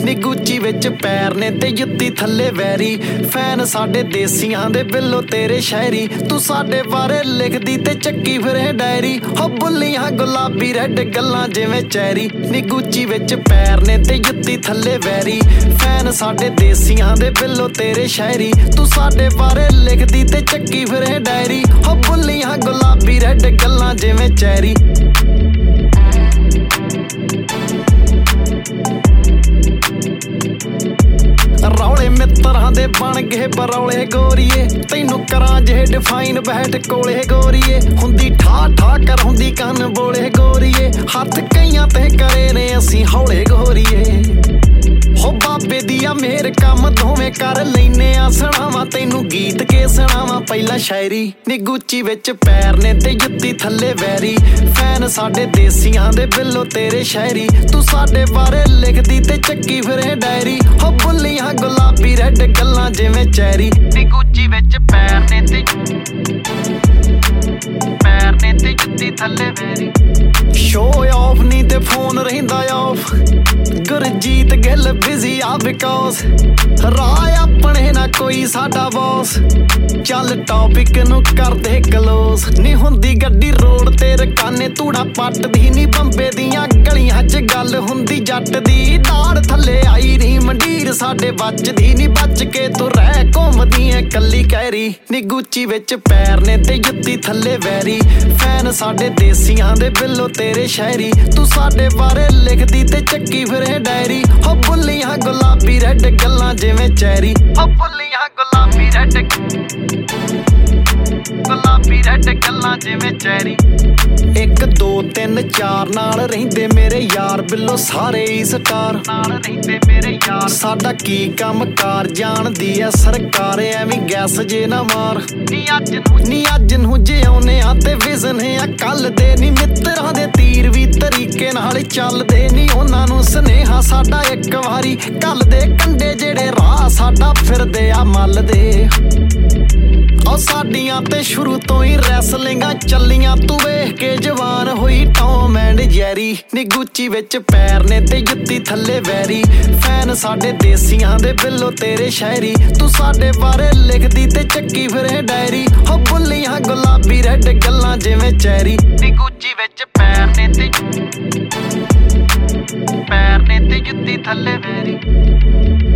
ਨੀ ਗੁੱਚੀ ਵਿੱਚ ਪੈਰ ਨੇ ਤੇ ਜੁੱਤੀ ਥੱਲੇ ਵੈਰੀ। ਫੈਨ ਸਾਡੇ ਦੇਸੀਆਂ ਦੇ ਬਿੱਲੋ ਤੇਰੇ ਸ਼ਾਇਰੀ। ਤੂੰ ਸਾਡੇ ਬਾਰੇ ਲਿਖਦੀ ਤੇ ਚੱਕੀ ਫਿਰੇ ਡਾਇਰੀ। ਹੋ ਬੁੱਲੀਆਂ ਗੁਲਾਬੀ ਰੈਡ ਗੱਲਾਂ ਜਿਵੇਂ ਚੈਰੀ। ਨੀ ਗੁੱਚੀ ਵਿੱਚ ਪੈਰ ਨੇ ਤੇ ਜੁੱਤੀ ਥੱਲੇ ਵੈਰੀ। ਫੈਨ ਸਾਡੇ ਦੇਸੀਆਂ ਦੇ ਬਿੱਲੋ ਤੇਰੇ ਸ਼ਾਇਰੀ। ਤੂੰ ਸਾਡੇ ਬਾਰੇ ਲਿਖਦੀ ਤੇ ਚੱਕੀ ਫਿਰੇ ਡਾਇਰੀ। ਹੋ ਬੁੱਲੀਆਂ ਗੁਲਾਬੀ ਰੈਡ ਗੱਲਾਂ ਜਿਵੇਂ ਚੈਰੀ। ਰੌਲੇ ਮਿੱਤਰਾਂ ਦੇ ਬਣ ਗਏ ਬਰੌਲੇ ਗੋਰੀਏ। ਤੈਨੂੰ ਕਰਾਂ ਜੇ ਡਿਫਾਈਨ ਬੈਠ ਕੋਲੇ ਗੋਰੀਏ। ਹੁੰਦੀ ਠਾ ਠਾ ਕਰਾਉਂਦੀ ਕੰਨ ਬੋਲੇ ਗੋਰੀਏ। ਹੱਥ ਕਈਆਂ ਤੇ ਕਰੇ ਨੇ ਅਸੀਂ ਹੌਲੇ ਗੋਰੀਏ। ਹੋ ਬਾਬੇ ਦੀਆਂ ਮੇਰ ਕੰਮ ਦੋਵੇਂ ਕਰ ਲੈਨੇ ਆ। ਸੁਣਾਵਾਂ ਤੈਨੂੰ ਗੀਤ ਕੇ ਸੁਣਾਵਾਂ ਪਹਿਲਾਂ ਸ਼ਾਇਰੀ। ਨੀ ਗੁੱਚੀ ਵਿੱਚ ਪੈਰ ਨੇ ਤੇ ਜੁੱਤੀ ਥੱਲੇ ਵੈਰੀ। ਫੈਨ ਸਾਡੇ ਦੇਸੀਆਂ ਦੇ ਬਿੱਲੋ ਤੇਰੇ ਸ਼ਾਇਰੀ। ਤੂੰ ਸਾਡੇ ਬਾਰੇ ਲਿਖਦੀ ਤੇ ਚੱਕੀ ਫਿਰੇ ਡਾਇਰੀ। ਹੋ ਬੁੱਲੀਆਂ ਗੁਲਾਬੀ ਰੈਡ ਗੱਲਾਂ ਜਿਵੇਂ ਚੈਰੀ। ਨੀ ਗੁੱਚੀ ਵਿੱਚ ਪੈਰ ਨੇ ਤੇ ਜੁੱਤੀ ਥੱਲੇ ਵੈਰੀ। ਸ਼ੋ ਆਫ ਨੀ ਤੇ ਫੋਨ ਰਹਿੰਦਾ ਆਫ। ਗੁਰਜੀਤ ਗਿੱਲ ਬਿਜ਼ੀ ਆ ਬਿਕੌਜ਼ ਰਾਹ ਆਪਣੇ ਨਾ ਕੋਈ ਸਾਡਾ ਬੌਸ। ਚੱਲ ਟੌਪਿਕ ਨੂੰ ਕਰਦੇ ਕਲੋਜ਼। ਨੀ ਹੁੰਦੀ ਗੱਡੀ ਰੋਡ ਤੇ ਰਕਾਨੇ ਧੂੜਾ ਪੱਟਦੀ। ਨੀ ਬੰਬੇ ਦੀਆਂ ਗਲੀਆਂ 'ਚ ਗੱਲ ਹੁੰਦੀ ਜੱਟ ਦੀ। ਦਾੜ ਥੱਲੇ ਆਈ ਨੀ ਮੰਡੀਰ ਸਾਡੇ ਵੱਜਦੀ। ਨੀ ਬਚ ਕੇ ਤੂੰ ਰਹਿ ਘੁੰਮਦੀ ਐ ਕੱਲੀ ਕਹਿਰੀ। ਨੀ ਗੁੱਚੀ ਵਿੱਚ ਪੈਰ ਨੇ ਤੇ ਜੁੱਤੀ ਥੱਲੇ ਵੈਰੀ। ਫੈਨ ਸਾਡੇ ਦੇਸੀਆਂ ਦੇ ਬਿੱਲੋ ਤੇਰੇ ਸ਼ਾਇਰੀ। ਤੂੰ ਸਾਡੇ ਬਾਰੇ ਲਿਖਦੀ ਤੇ ਚੱਕੀ ਫਿਰੇ ਡਾਇਰੀ। ਹੋ ਬੁੱਲੀਆਂ ਗੁਲਾਬੀ ਰੈਡ ਗੱਲਾਂ ਜਿਵੇਂ ਚੈਰੀ। ਹੋ ਬੁੱਲੀਆਂ ਗੁਲਾਬੀ ਰੈਡ ਗੱਲਾਂ ਜਿਵੇਂ ਚੈਰੀ। 1 2 3 4 ਨਾਲ ਰਹਿੰਦੇ ਮੇਰੇ ਯਾਰ ਬਿੱਲੋ ਸਾਰੇ ਹੀ ਸਟਾਰ। ਨਾਲ ਰਹਿੰਦੇ ਮੇਰੇ ਯਾਰ। ਸਾਡਾ ਕੀ ਕੰਮ ਕਾਰ ਜਾਣਦੀ ਐ ਸਰਕਾਰ। ਐਵੇਂ ਗੈਸ ਜੇ ਨਾ ਮਾਰ। ਨੀ ਅੱਜ ਨੂੰ ਜਿਉਨੇ ਆ ਤੇ ਵਿਜ਼ਨ ਆ ਕੱਲ ਦੇ। ਨੀ ਮਿੱਤਰਾਂ ਦੇ ਤੀਰ ਵੀ ਤਰੀਕੇ ਨਾਲ ਚੱਲਦੇ। ਨੀ ਉਹਨਾਂ ਨੂੰ ਸੁਨੇਹਾ ਸਾਡਾ ਇੱਕ ਵਾਰੀ ਕੱਲ ਦੇ। ਕੰਡੇ ਜਿਹੜੇ ਰਾਹ ਸਾਡਾ ਫਿਰਦੇ ਆ ਮੱਲ ਦੇ। ਉਹ ਸਾਡੀਆਂ ਤੇ ਸ਼ੁਰੂ ਤੋਂ ਹੀ ਰੈਸਲਿੰਗਾਂ ਚੱਲੀਆਂ। ਤੂੰ ਵੇਖ ਕੇ ਜਵਾਨ ਹੋਈ ਟੌਮ ਐਂਡ ਜੈਰੀ। ਨੀ ਗੁੱਚੀ ਵਿੱਚ ਪੈਰ ਨੇ ਤੇ ਜੁੱਤੀ ਥੱਲੇ ਵੈਰੀ। ਫੈਨ ਸਾਡੇ ਦੇਸੀਆਂ ਦੇ ਬਿੱਲੋ ਤੇਰੇ ਸ਼ਾਇਰੀ। ਤੂੰ ਸਾਡੇ ਬਾਰੇ ਲਿਖਦੀ ਤੇ ਚੱਕੀ ਫਿਰੇ ਡਾਇਰੀ। ਹੋ ਬੁੱਲੀਆਂ ਗੁਲਾਬੀ ਰੈਡ ਗੱਲਾਂ ਜਿਵੇਂ ਚੈਰੀ। ਨੀ ਗੁੱਚੀ ਵਿੱਚ ਪੈਰ ਨੇ ਤੇ ਜੁੱਤੀ ਥੱਲੇ ਵੈਰੀ।